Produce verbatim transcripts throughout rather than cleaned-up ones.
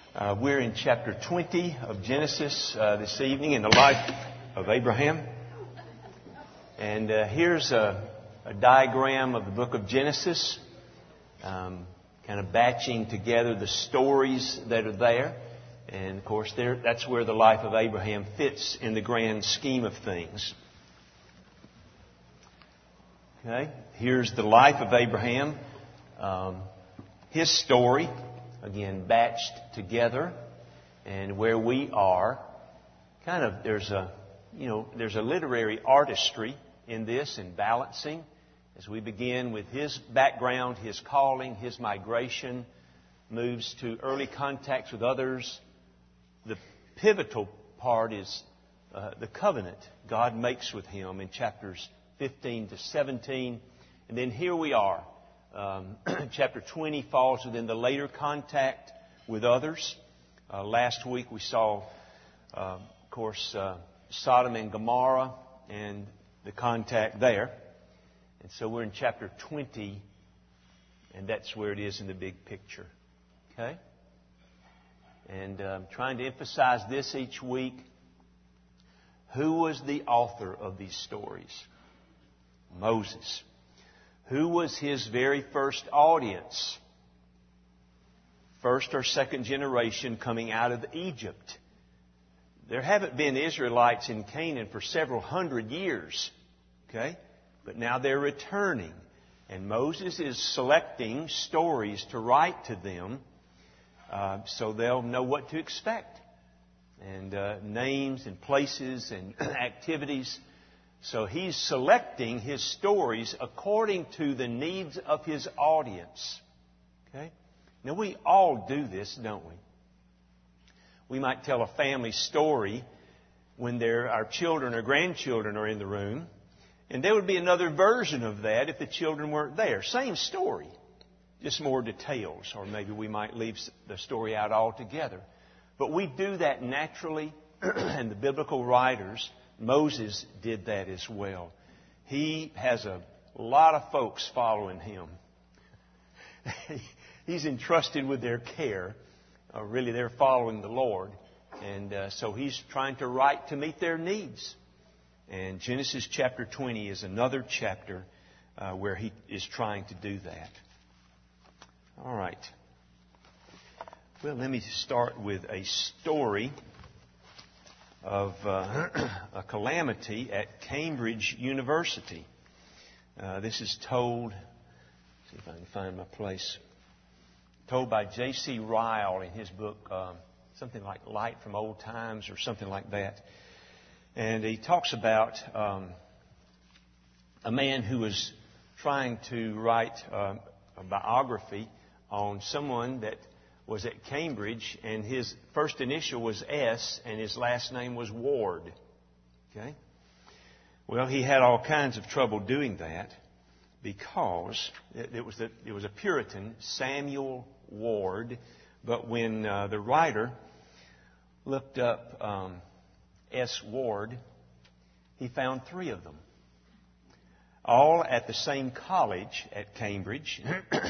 Uh, we're in chapter twenty of Genesis uh, this evening in the life of Abraham. And uh, here's a, a diagram of the book of Genesis, um, kind of batching together the stories that are there. And, of course, there, that's where the life of Abraham fits in the grand scheme of things. Okay, here's the life of Abraham, um, his story. Again, batched together, and where we are, kind of there's a, you know, there's a literary artistry in this and balancing as we begin with his background, his calling, his migration, moves to early contacts with others. The pivotal part is uh, the covenant God makes with him in chapters fifteen to seventeen, and then here we are. Um, chapter twenty falls within the later contact with others. Uh, last week we saw, uh, of course, uh, Sodom and Gomorrah and the contact there. And so we're in chapter twenty, and that's where it is in the big picture. Okay? And I'm um, trying to emphasize this each week. Who was the author of these stories? Moses. Who was his very first audience? First or second generation coming out of Egypt. There haven't been Israelites in Canaan for several hundred years. Okay? But now they're returning. And Moses is selecting stories to write to them uh, so they'll know what to expect. And uh, names and places and activities. So he's selecting his stories according to the needs of his audience. Okay? Now we all do this, don't we? We might tell a family story when there, our children or grandchildren are in the room, and there would be another version of that if the children weren't there. Same story, just more details, or maybe we might leave the story out altogether. But we do that naturally, and the biblical writers, Moses did that as well. He has a lot of folks following him. He's entrusted with their care. Uh, really, they're following the Lord. And uh, so he's trying to write to meet their needs. And Genesis chapter twenty is another chapter uh, where he is trying to do that. All right. Well, let me start with a story of uh, a calamity at Cambridge University. Uh, this is told, see if I can find my place, told by J C Ryle in his book, uh, something like Light from Old Times or something like that. And he talks about um, a man who was trying to write uh, a biography on someone that was at Cambridge, and his first initial was S, and his last name was Ward. Okay? Well, he had all kinds of trouble doing that because it was, the, it was a Puritan, Samuel Ward, but when uh, the writer looked up um, S. Ward, he found three of them, all at the same college at Cambridge.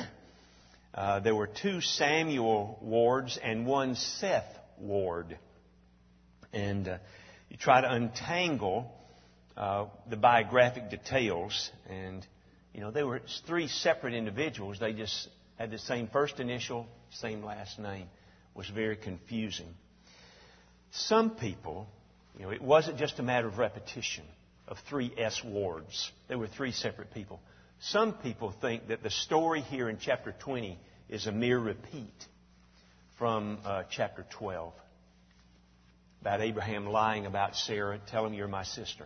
Uh, there were two Samuel Wards and one Seth Ward. And uh, you try to untangle uh, the biographic details. And, you know, they were three separate individuals. They just had the same first initial, same last name. It was very confusing. Some people, you know, it wasn't just a matter of repetition of three S. Wards. There were three separate people. Some people think that the story here in chapter twenty is a mere repeat from uh, chapter twelve about Abraham lying about Sarah, telling you're my sister.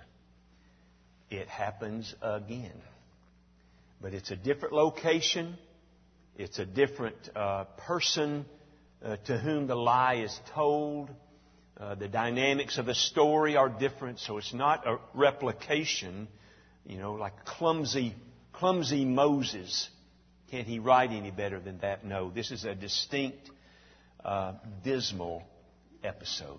It happens again. But it's a different location. It's a different uh, person uh, to whom the lie is told. Uh, the dynamics of the story are different, so it's not a replication, you know, like clumsy Clumsy Moses. Can't he write any better than that? No, this is a distinct, uh, dismal episode.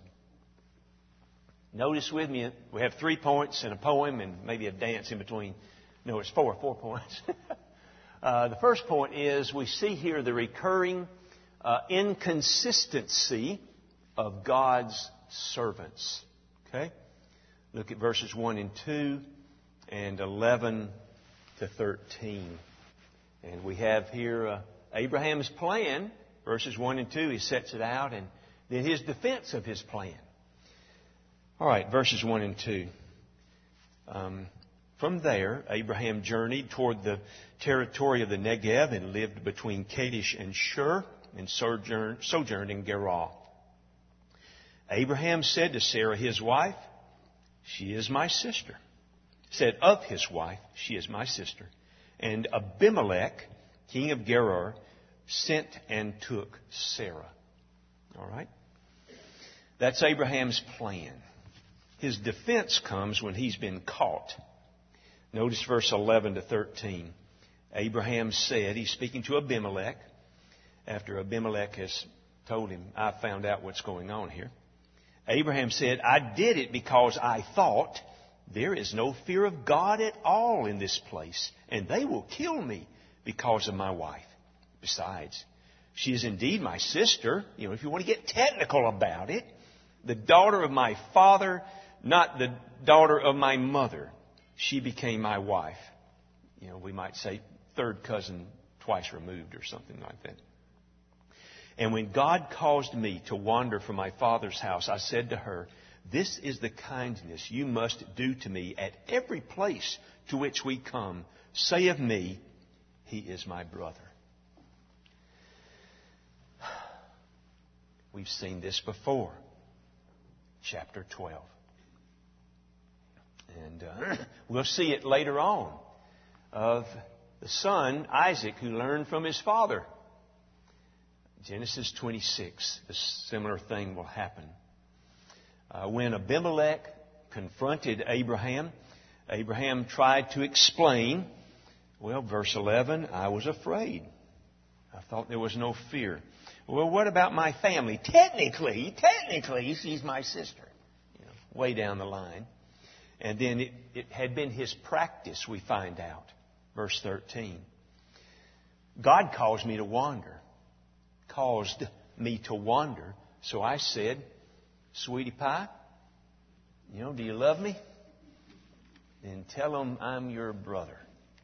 Notice with me, we have three points and a poem and maybe a dance in between. No, it's four, four points. uh, the first point is we see here the recurring uh, inconsistency of God's servants. Okay? Look at verses one and two and eleven to thirteen. And we have here uh, Abraham's plan, verses one and two. He sets it out, and then his defense of his plan. All right, verses one and two. Um, from there, Abraham journeyed toward the territory of the Negev and lived between Kadesh and Shur and sojourned, sojourned in Gerar. Abraham said to Sarah, his wife, she is my sister. Said of his wife, she is my sister. And Abimelech, king of Gerar, sent and took Sarah. All right? That's Abraham's plan. His defense comes when he's been caught. Notice verse eleven to thirteen. Abraham said, he's speaking to Abimelech, after Abimelech has told him, I found out what's going on here. Abraham said, I did it because I thought, there is no fear of God at all in this place, and they will kill me because of my wife. Besides, she is indeed my sister, you know, if you want to get technical about it, the daughter of my father, not the daughter of my mother. She became my wife. You know, we might say third cousin twice removed or something like that. And when God caused me to wander from my father's house, I said to her, this is the kindness you must do to me at every place to which we come. Say of me, he is my brother. We've seen this before. Chapter twelve. And uh, we'll see it later on of the son, Isaac, who learned from his father. Genesis twenty-six, a similar thing will happen. Uh, when Abimelech confronted Abraham, Abraham tried to explain, well, verse eleven, I was afraid. I thought there was no fear. Well, what about my family? Technically, technically, she's my sister. You know, way down the line. And then it, it had been his practice, we find out. Verse thirteen. God caused me to wander. Caused me to wander. So I said, sweetie pie, you know, do you love me? Then tell them I'm your brother.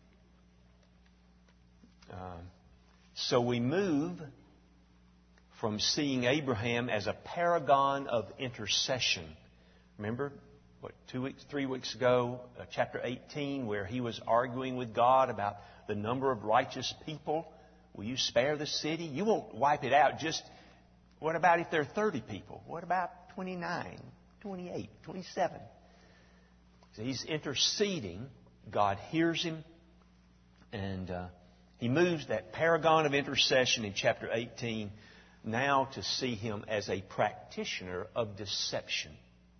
Um, so we move from seeing Abraham as a paragon of intercession. Remember, what, two weeks, three weeks ago, uh, chapter eighteen, where he was arguing with God about the number of righteous people. Will you spare the city? You won't wipe it out. Just, what about if there are thirty people? What about twenty-nine, twenty-eight, twenty-seven? So he's interceding. God hears him. And uh, he moves that paragon of intercession in chapter eighteen now to see him as a practitioner of deception.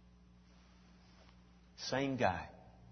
Same guy.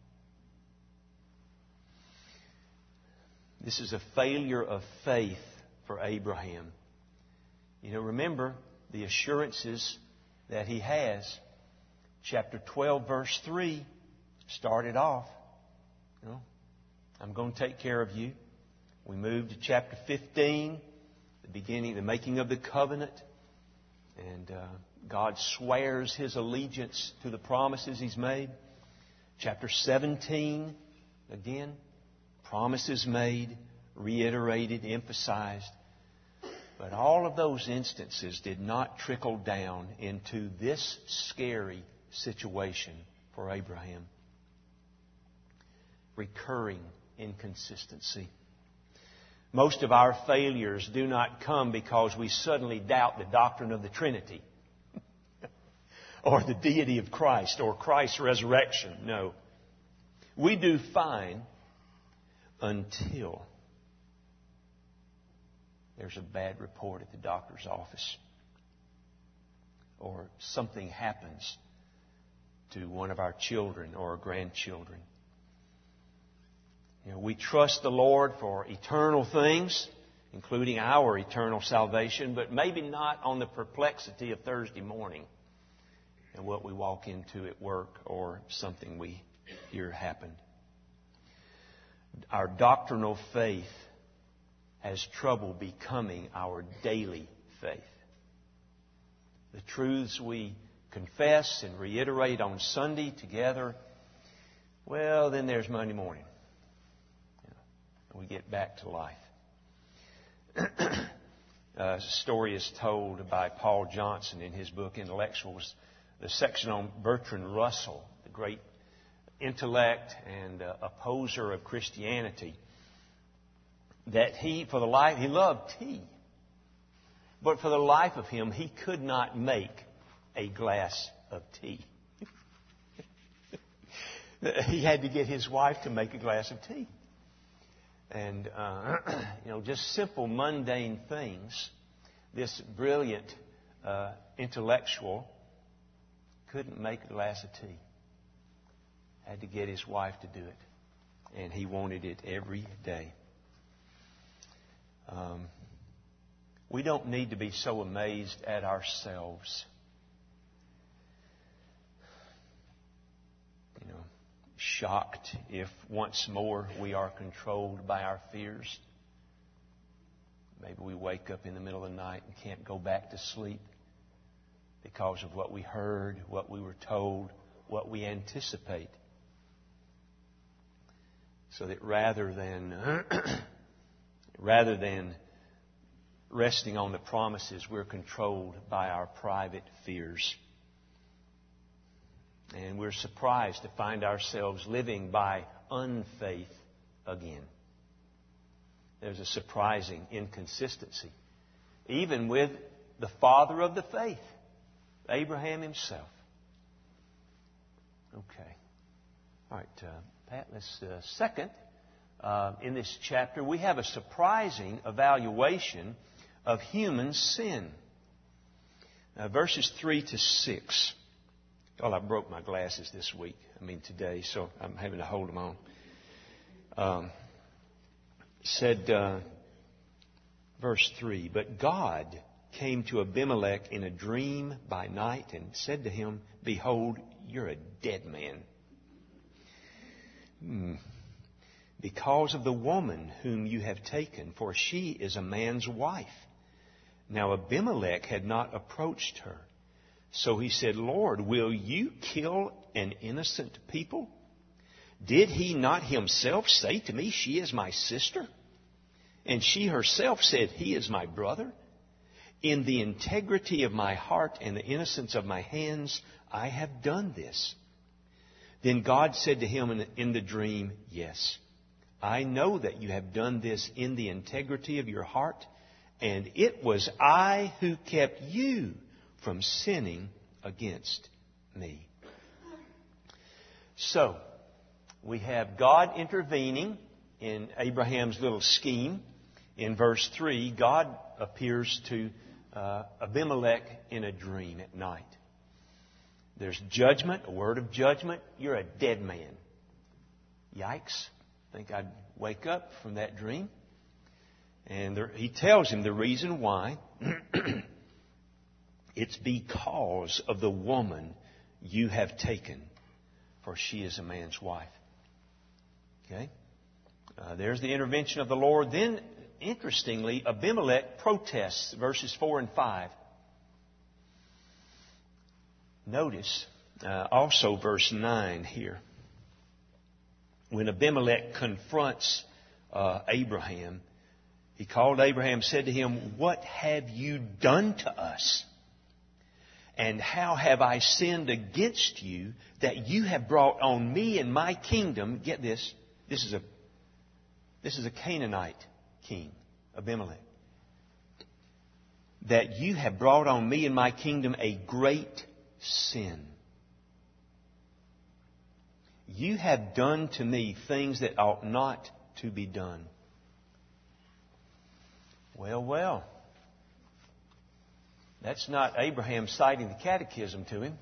This is a failure of faith for Abraham. You know, remember the assurances that he has. Chapter twelve, verse three started off, you know, I'm going to take care of you. We move to chapter fifteen, the beginning, the making of the covenant. And uh, God swears his allegiance to the promises he's made. Chapter seventeen, again, promises made, reiterated, emphasized. But all of those instances did not trickle down into this scary situation for Abraham. Recurring inconsistency. Most of our failures do not come because we suddenly doubt the doctrine of the Trinity or the deity of Christ or Christ's resurrection. No. We do fine until there's a bad report at the doctor's office or something happens to one of our children or grandchildren. You know, we trust the Lord for eternal things, including our eternal salvation, but maybe not on the perplexity of Thursday morning and what we walk into at work or something we hear happened. Our doctrinal faith has trouble becoming our daily faith. The truths we confess and reiterate on Sunday together, well, then there's Monday morning. You know, we get back to life. A story is told by Paul Johnson in his book Intellectuals, the section on Bertrand Russell, the great intellect and uh, opposer of Christianity, that he, for the life, he loved tea. But for the life of him, he could not make a glass of tea. He had to get his wife to make a glass of tea. And, uh, you know, just simple, mundane things. This brilliant uh, intellectual couldn't make a glass of tea. Had to get his wife to do it. And he wanted it every day. Um, we don't need to be so amazed at ourselves. You know, shocked if once more we are controlled by our fears. Maybe we wake up in the middle of the night and can't go back to sleep because of what we heard, what we were told, what we anticipate. So that rather than rather than resting on the promises, we're controlled by our private fears. And we're surprised to find ourselves living by unfaith again. There's a surprising inconsistency, even with the father of the faith, Abraham himself. Okay. All right, uh, Pat, let's uh, second, uh, in this chapter, we have a surprising evaluation of human sin. Uh, verses three to six. Well, I broke my glasses this week. I mean today, so I'm having to hold them on. Um, said, uh, verse three, but God came to Abimelech in a dream by night and said to him, behold, you're a dead man. Hmm. Because of the woman whom you have taken, for she is a man's wife. Now Abimelech had not approached her. So he said, Lord, will you kill an innocent people? Did he not himself say to me, she is my sister? And she herself said, he is my brother. In the integrity of my heart and the innocence of my hands, I have done this. Then God said to him in the, in the dream, yes, I know that you have done this in the integrity of your heart, and it was I who kept you from sinning against me. So, we have God intervening in Abraham's little scheme. In verse three, God appears to uh, Abimelech in a dream at night. There's judgment, a word of judgment. You're a dead man. Yikes. I think I'd wake up from that dream. And there, he tells him the reason why. It's because of the woman you have taken, for she is a man's wife. Okay? Uh, there's the intervention of the Lord. Then, interestingly, Abimelech protests, verses four and five. Notice uh, also verse nine here. When Abimelech confronts uh, Abraham, he called Abraham, said to him, what have you done to us? And how have I sinned against you that you have brought on me and my kingdom? Get this. This is a, this is a Canaanite king, Abimelech. That you have brought on me and my kingdom a great sin. You have done to me things that ought not to be done. Well, well. That's not Abraham citing the catechism to him.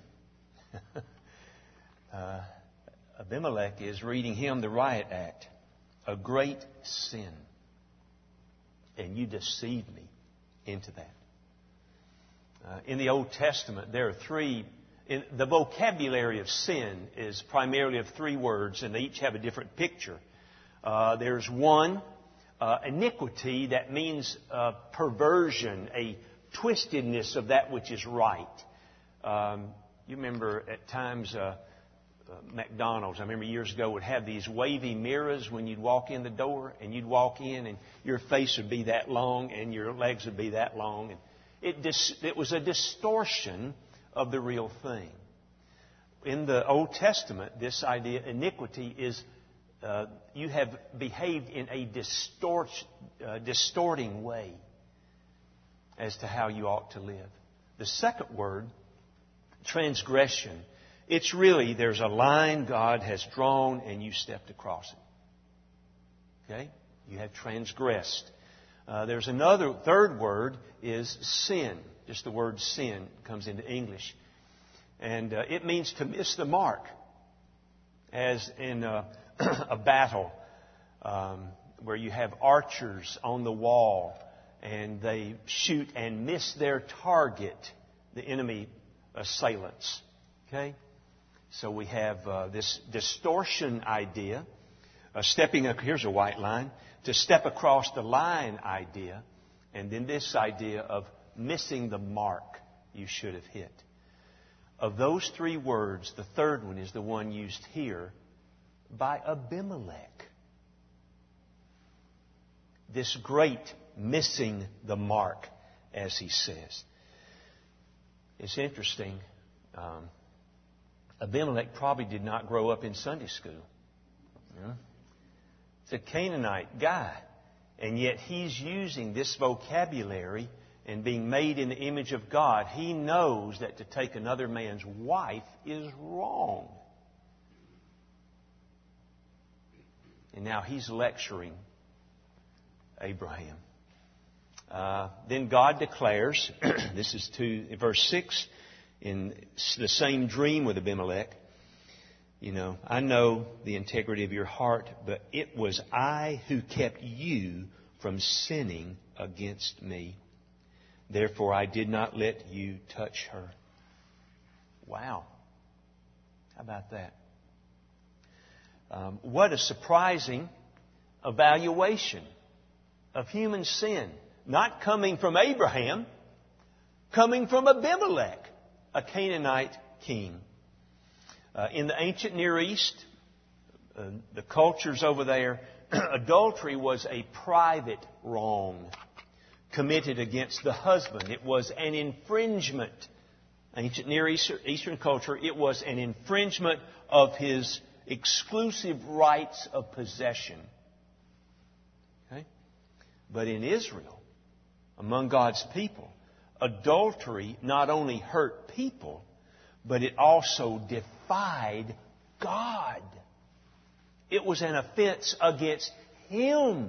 uh, Abimelech is reading him the riot act. A great sin. And you deceived me into that. Uh, in the Old Testament, there are three. In, the vocabulary of sin is primarily of three words, and they each have a different picture. Uh, there's one, uh, iniquity, that means uh, perversion, a twistedness of that which is right. Um, you remember at times uh, uh, McDonald's, I remember years ago, would have these wavy mirrors when you'd walk in the door, and you'd walk in and your face would be that long and your legs would be that long. And it, dis- it was a distortion of the real thing. In the Old Testament, this idea, iniquity, is uh, you have behaved in a distort, uh, distorting way as to how you ought to live. The second word, transgression, it's really, there's a line God has drawn and you stepped across it. Okay? You have transgressed. Uh, there's another, third word is sin. Just the word sin comes into English. And uh, it means to miss the mark. As in uh, a battle um, where you have archers on the wall and they shoot and miss their target, the enemy assailants. Okay? So we have uh, this distortion idea, uh, stepping up, here's a white line, to step across the line idea, and then this idea of missing the mark you should have hit. Of those three words, the third one is the one used here by Abimelech. This great missing the mark, as he says. It's interesting. Um, Abimelech probably did not grow up in Sunday school. You know? It's a Canaanite guy. And yet he's using this vocabulary and being made in the image of God. He knows that to take another man's wife is wrong. And now he's lecturing Abraham. Uh, then God declares, this is to verse six, in the same dream with Abimelech, you know, I know the integrity of your heart, but it was I who kept you from sinning against me. Therefore I did not let you touch her. Wow. How about that? Um, what a surprising evaluation of human sin. Not coming from Abraham, coming from Abimelech, a Canaanite king. Uh, in the ancient Near East, uh, the cultures over there, adultery was a private wrong committed against the husband. It was an infringement. Ancient Near Eastern culture, it was an infringement of his exclusive rights of possession. Okay? But in Israel, among God's people, adultery not only hurt people, but it also defied God. It was an offense against Him.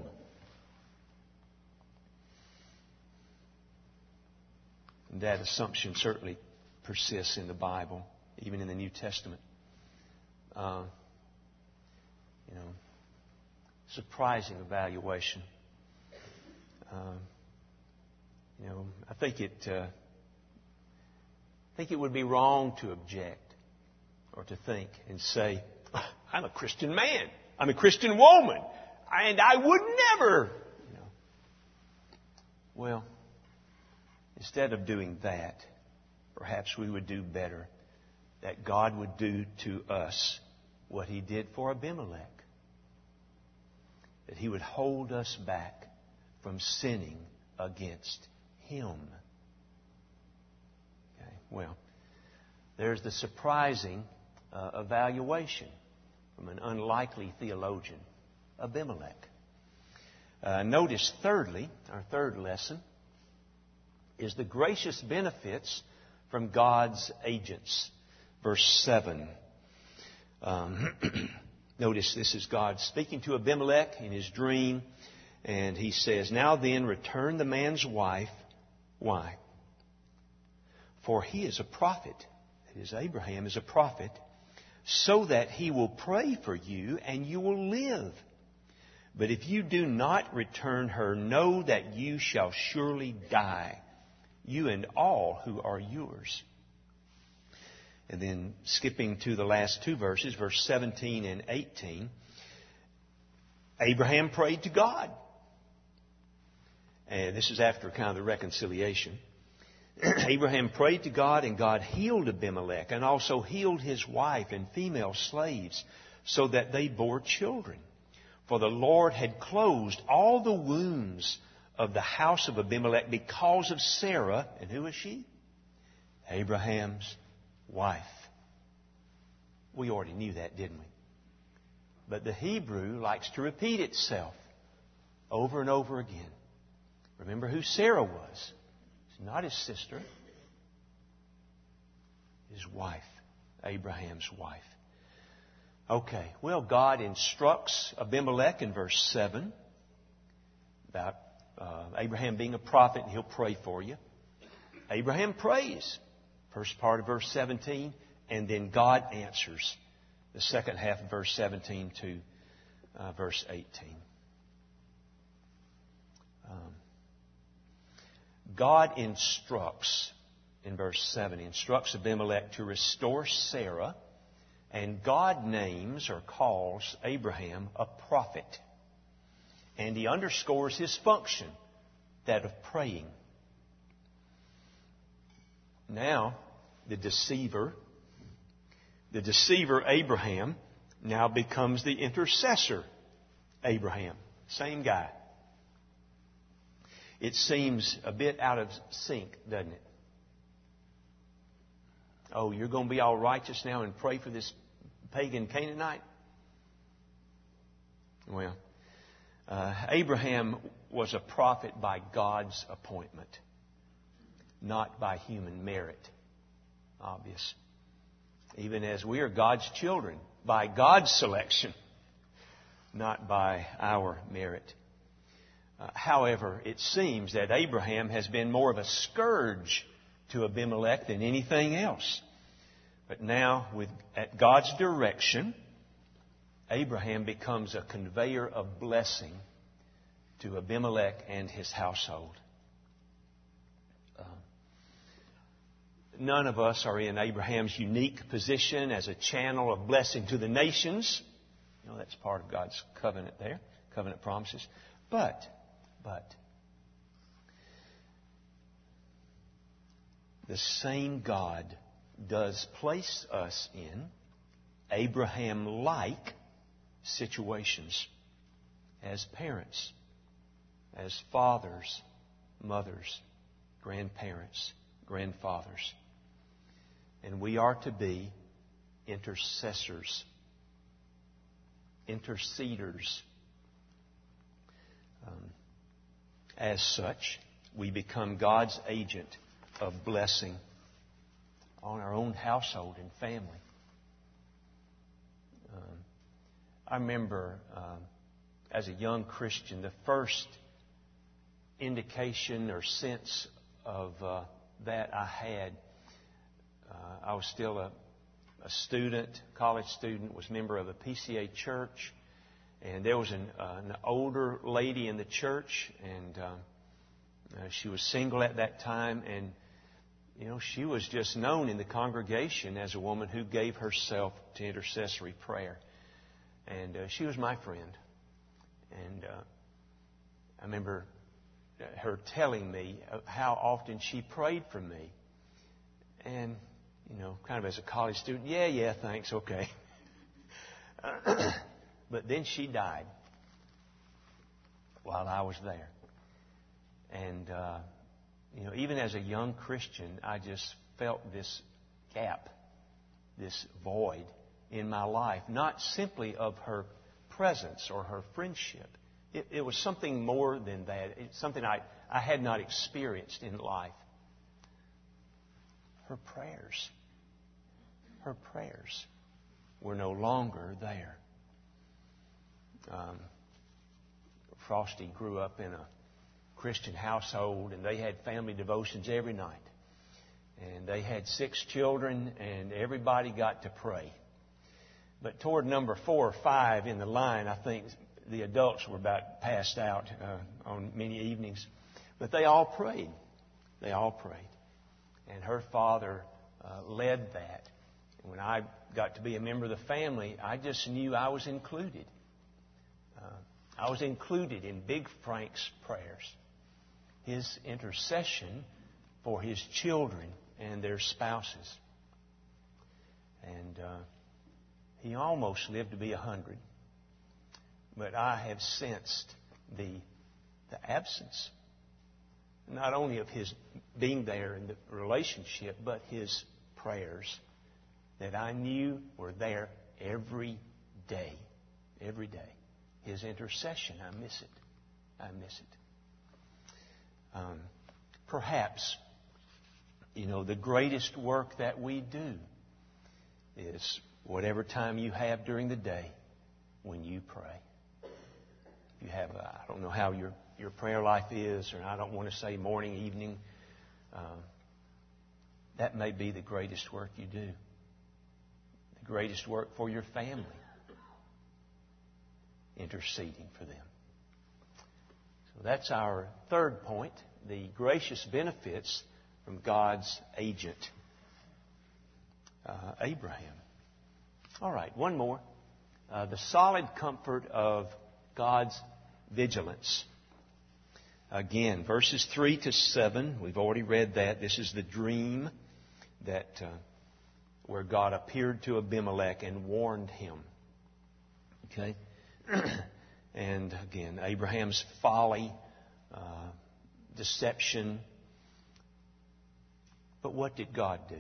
And that assumption certainly persists in the Bible, even in the New Testament. Uh, you know, surprising evaluation. Uh, you know, I think it. Uh, I think it would be wrong to object or to think and say, "I'm a Christian man. I'm a Christian woman, and I would never." You know. Well, instead of doing that, perhaps we would do better. That God would do to us what He did for Abimelech. That He would hold us back from sinning against Him. Okay, well, there's the surprising uh, evaluation from an unlikely theologian, Abimelech. Uh, notice, thirdly, our third lesson is the gracious benefits from God's agents. Verse seven. Um, notice this is God speaking to Abimelech in his dream. And he says, "Now then, return the man's wife." Why? "For he is a prophet." That is, Abraham is a prophet. "So that he will pray for you and you will live. But if you do not return her, know that you shall surely die, you and all who are yours." And then skipping to the last two verses, verse seventeen and eighteen, Abraham prayed to God. And this is after kind of the reconciliation. Abraham prayed to God, and God healed Abimelech and also healed his wife and female slaves so that they bore children. For the Lord had closed all the wombs of the house of Abimelech because of Sarah. And who is she? Abraham's wife. We already knew that, didn't we? But the Hebrew likes to repeat itself over and over again. Remember who Sarah was. It's not his sister. His wife. Abraham's wife. Okay, well, God instructs Abimelech in verse seven about uh, Abraham being a prophet, and he'll pray for you. Abraham prays, first part of verse seventeen, and then God answers the second half of verse seventeen to uh, verse eighteen. Um, God instructs, in verse seven, he instructs Abimelech to restore Sarah. And God names or calls Abraham a prophet. And he underscores his function, that of praying. Now, the deceiver, the deceiver Abraham, now becomes the intercessor Abraham. Same guy. It seems a bit out of sync, doesn't it? Oh, you're going to be all righteous now and pray for this pagan Canaanite? Well, uh, Abraham was a prophet by God's appointment, not by human merit. Obvious. Even as we are God's children, by God's selection, not by our merit. Uh, however, it seems that Abraham has been more of a scourge to Abimelech than anything else. But now, with at God's direction, Abraham becomes a conveyor of blessing to Abimelech and his household. Uh, none of us are in Abraham's unique position as a channel of blessing to the nations. You know, that's part of God's covenant there, covenant promises. But, but, the same God does place us in Abraham-like situations as parents, as fathers, mothers, grandparents, grandfathers. And we are to be intercessors, interceders. Um, as such, we become God's agent of blessing on our own household and family. Um, I remember um, as a young Christian, the first indication or sense of uh, that I had, uh, I was still a, a student, college student, was a member of a P C A church, and there was an, uh, an older lady in the church, and um, uh, she was single at that time, and you know, she was just known in the congregation as a woman who gave herself to intercessory prayer. And uh, she was my friend. And uh, I remember her telling me how often she prayed for me. And, you know, kind of as a college student, yeah, yeah, thanks, okay. But then she died while I was there. And, uh, you know, even as a young Christian, I just felt this gap, this void in my life, not simply of her presence or her friendship. It, it was something more than that. It's something I, I had not experienced in life. Her prayers, her prayers were no longer there. Um, Frosty grew up in a Christian household, and they had family devotions every night. And they had six children, and everybody got to pray. But toward number four or five in the line, I think the adults were about passed out uh, on many evenings. But they all prayed. They all prayed. And her father uh, led that. And when I got to be a member of the family, I just knew I was included. Uh, I was included in Big Frank's prayers. His intercession for his children and their spouses. And uh, he almost lived to be a hundred. But I have sensed the, the absence, not only of his being there in the relationship, but his prayers that I knew were there every day. Every day. His intercession, I miss it. I miss it. Um, perhaps, you know, the greatest work that we do is whatever time you have during the day when you pray. You have, a, I don't know how your, your prayer life is, or I don't want to say morning, evening. Uh, that may be the greatest work you do. The greatest work for your family. Interceding for them. So that's our third point, the gracious benefits from God's agent, uh, Abraham. All right, one more. Uh, the solid comfort of God's vigilance. Again, verses three to seven, we've already read that. This is the dream that uh, where God appeared to Abimelech and warned him. Okay? And again, Abraham's folly, uh, deception. But what did God do?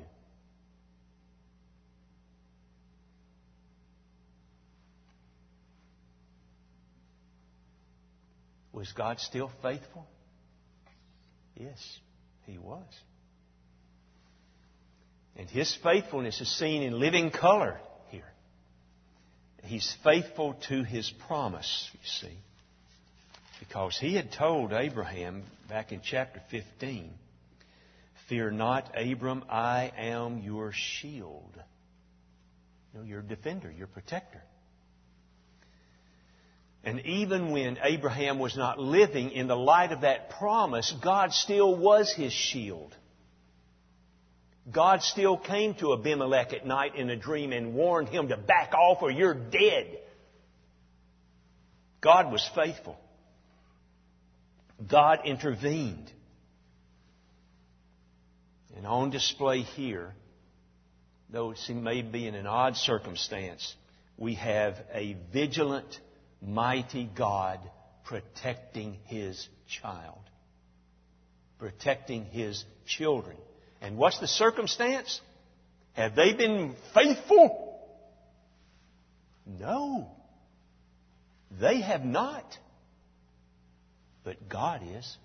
Was God still faithful? Yes, He was. And His faithfulness is seen in living color here. He's faithful to His promise, you see. Because He had told Abraham back in chapter fifteen, "Fear not, Abram, I am your shield." You know, your defender, your protector. And even when Abraham was not living in the light of that promise, God still was his shield. God still came to Abimelech at night in a dream and warned him to back off or you're dead. God was faithful. God intervened. And on display here, though it may be in an odd circumstance, we have a vigilant, mighty God protecting His child. Protecting His children. And what's the circumstance? Have they been faithful? No. They have not. But God is.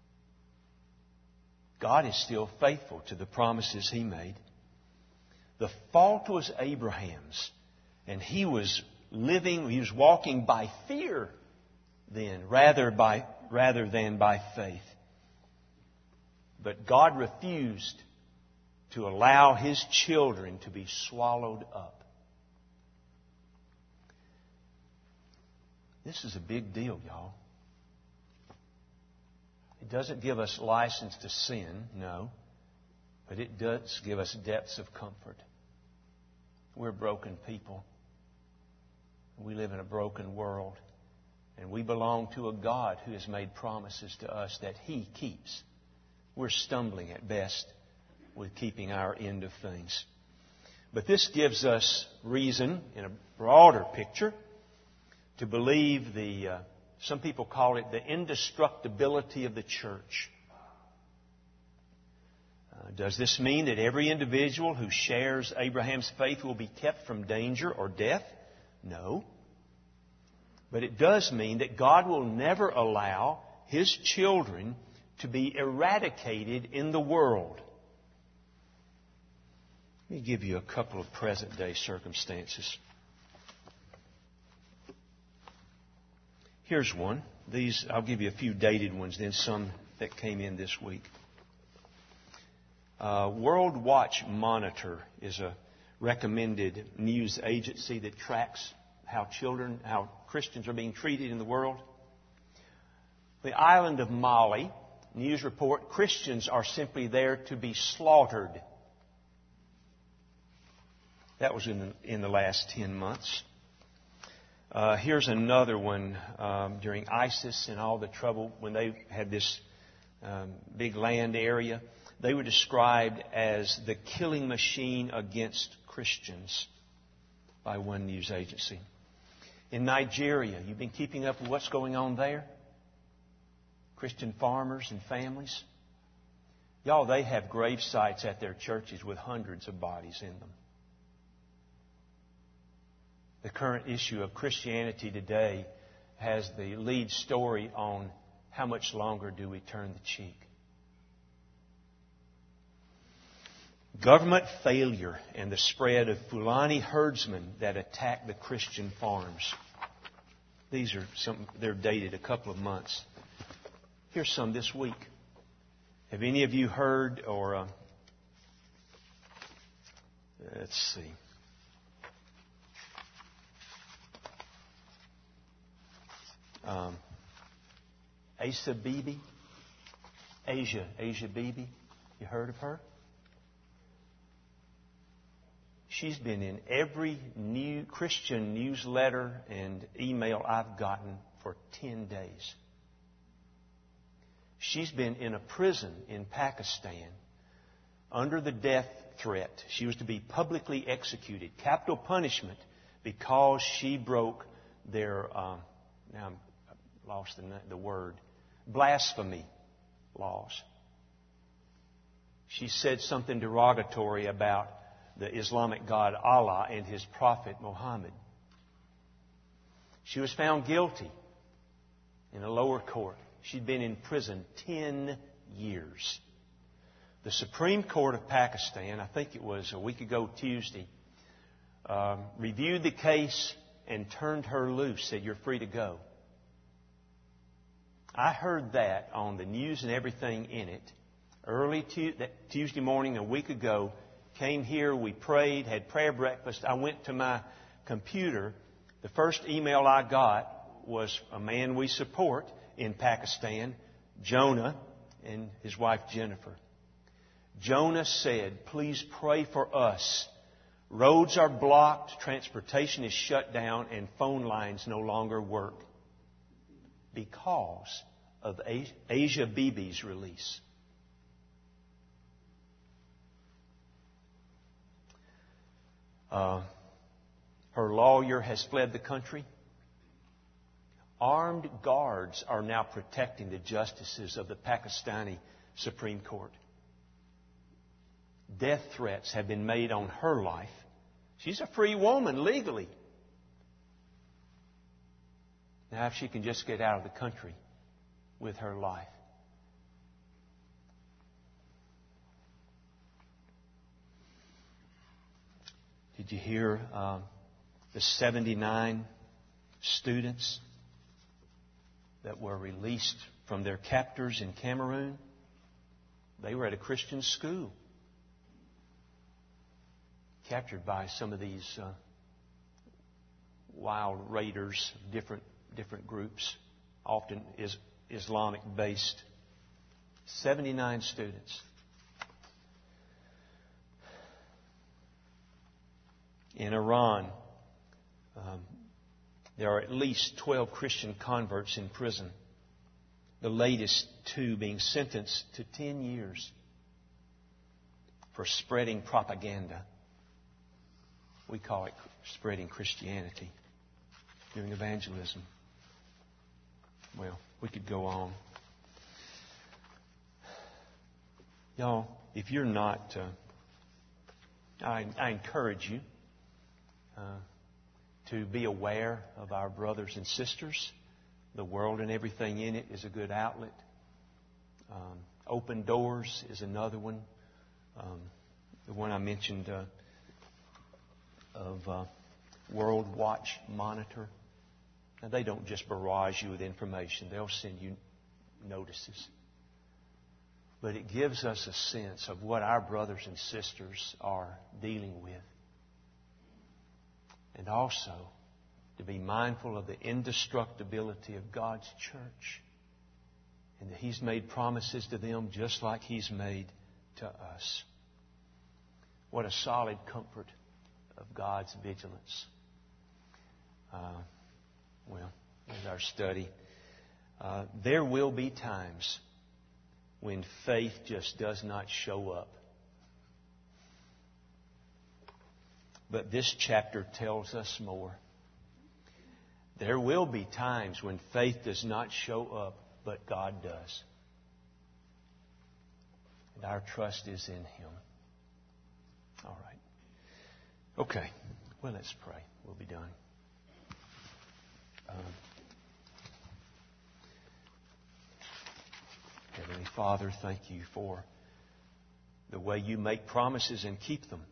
God is still faithful to the promises He made. The fault was Abraham's. And he was living, he was walking by fear then, rather by rather than by faith. But God refused to allow His children to be swallowed up. This is a big deal, y'all. It doesn't give us license to sin, no. But it does give us depths of comfort. We're broken people. We live in a broken world. And we belong to a God who has made promises to us that He keeps. We're stumbling at best with keeping our end of things. But this gives us reason, in a broader picture, to believe the, uh, some people call it the indestructibility of the church. Uh, does this mean that every individual who shares Abraham's faith will be kept from danger or death? No. But it does mean that God will never allow His children to be eradicated in the world. Let me give you a couple of present-day circumstances. Here's one. These, I'll give you a few dated ones, then some that came in this week. Uh, World Watch Monitor is a recommended news agency that tracks how children, how Christians are being treated in the world. The island of Mali, news report, Christians are simply there to be slaughtered. That was in the, in the last ten months. Uh, here's another one um, during ISIS and all the trouble when they had this um, big land area. They were described as the killing machine against Christians by one news agency. In Nigeria, you've been keeping up with what's going on there? Christian farmers and families. Y'all, they have grave sites at their churches with hundreds of bodies in them. The current issue of Christianity today has the lead story on how much longer do we turn the cheek. Government failure and the spread of Fulani herdsmen that attack the Christian farms. These are some, they're dated a couple of months. Here's some this week. Have any of you heard or, uh, let's see. Um, Asa Bibi? Asia, Asia Bibi. You heard of her? She's been in every new Christian newsletter and email I've gotten for ten days. She's been in a prison in Pakistan under the death threat. She was to be publicly executed, capital punishment, because she broke their, um, now I've lost the, the word, blasphemy laws. She said something derogatory about the Islamic God Allah and His prophet Muhammad. She was found guilty in a lower court. She'd been in prison ten years. The Supreme Court of Pakistan, I think it was a week ago Tuesday, um, reviewed the case and turned her loose, said, "You're free to go." I heard that on the news and everything in it early tu- that Tuesday morning a week ago. Came here, we prayed, had prayer breakfast. I went to my computer. The first email I got was a man we support in Pakistan, Jonah, and his wife Jennifer. Jonah said, "Please pray for us. Roads are blocked, transportation is shut down, and phone lines no longer work because of Asia Bibi's release." Uh, her lawyer has fled the country. Armed guards are now protecting the justices of the Pakistani Supreme Court. Death threats have been made on her life. She's a free woman legally. Now, if she can just get out of the country with her life. Did you hear uh, the seventy-nine students that were released from their captors in Cameroon? They were at a Christian school, captured by some of these uh, wild raiders, different different groups, often is Islamic-based. seventy-nine students. In Iran, um, there are at least twelve Christian converts in prison, the latest two being sentenced to ten years for spreading propaganda. We call it spreading Christianity, doing evangelism. Well, we could go on. Y'all, if you're not, uh, I, I encourage you Uh, to be aware of our brothers and sisters. The world and everything in it is a good outlet. Um, Open Doors is another one. Um, the one I mentioned uh, of uh, World Watch Monitor. Now, they don't just barrage you with information. They'll send you notices. But it gives us a sense of what our brothers and sisters are dealing with. And also to be mindful of the indestructibility of God's church. And that He's made promises to them just like He's made to us. What a solid comfort of God's vigilance. Uh, well, here's our study. Uh, there will be times when faith just does not show up. But this chapter tells us more. There will be times when faith does not show up, but God does. And our trust is in Him. All right. Okay. Well, let's pray. We'll be done. Um, Heavenly Father, thank You for the way You make promises and keep them.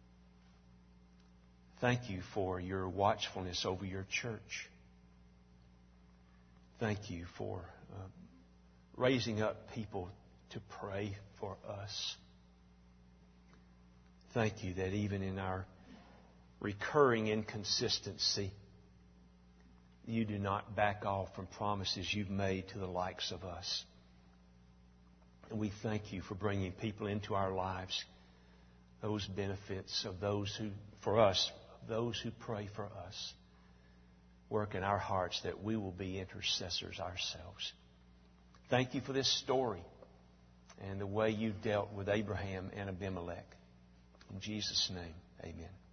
Thank You for Your watchfulness over Your church. Thank You for uh, raising up people to pray for us. Thank You that even in our recurring inconsistency, You do not back off from promises You've made to the likes of us. And we thank You for bringing people into our lives, those benefits of those who, for us, those who pray for us. Work in our hearts that we will be intercessors ourselves. Thank You for this story and the way You dealt with Abraham and Abimelech. In Jesus' name, amen.